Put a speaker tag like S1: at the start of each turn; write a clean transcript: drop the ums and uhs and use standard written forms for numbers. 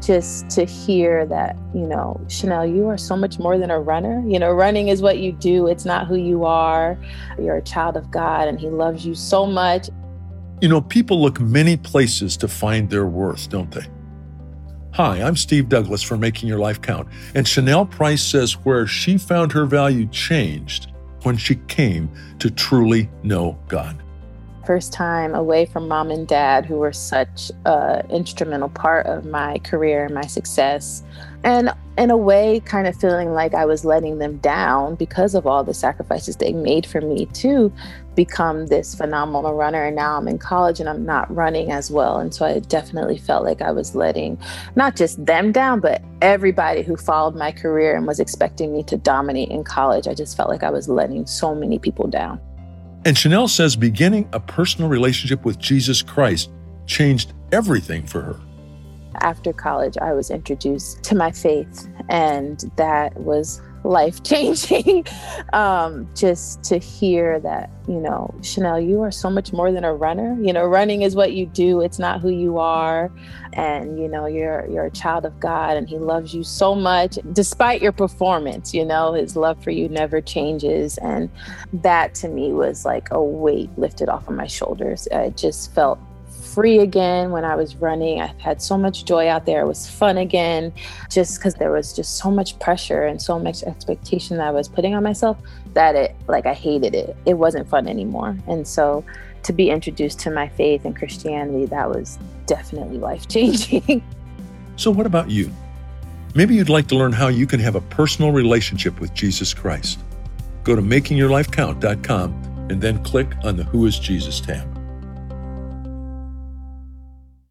S1: just to hear that, Chanel, you are so much more than a runner. Running is what you do. It's not who you are. You're a child of God, and he loves you so much.
S2: People look many places to find their worth, don't they? Hi, I'm Steve Douglas for Making Your Life Count, and Chanel Price says where she found her value changed when she came to truly know God.
S1: First time away from mom and dad, who were such an instrumental part of my career and my success. And in a way, kind of feeling like I was letting them down because of all the sacrifices they made for me to become this phenomenal runner. And now I'm in college and I'm not running as well. And so I definitely felt like I was letting not just them down, but everybody who followed my career and was expecting me to dominate in college. I just felt like I was letting so many people down.
S2: And Chanel says beginning a personal relationship with Jesus Christ changed everything for her.
S1: After college, I was introduced to my faith, and that was life-changing. Just to hear that, Chanel, you are so much more than a runner. Running is what you do. It's not who you are. And, you're a child of God, and he loves you so much despite your performance. His love for you never changes. And that to me was like a weight lifted off of my shoulders. I just felt free again when I was running. I had so much joy out there. It was fun again, just because there was just so much pressure and so much expectation that I was putting on myself that I hated it. It wasn't fun anymore. And so to be introduced to my faith and Christianity, that was definitely life-changing.
S2: So what about you? Maybe you'd like to learn how you can have a personal relationship with Jesus Christ. Go to makingyourlifecount.com and then click on the Who is Jesus tab.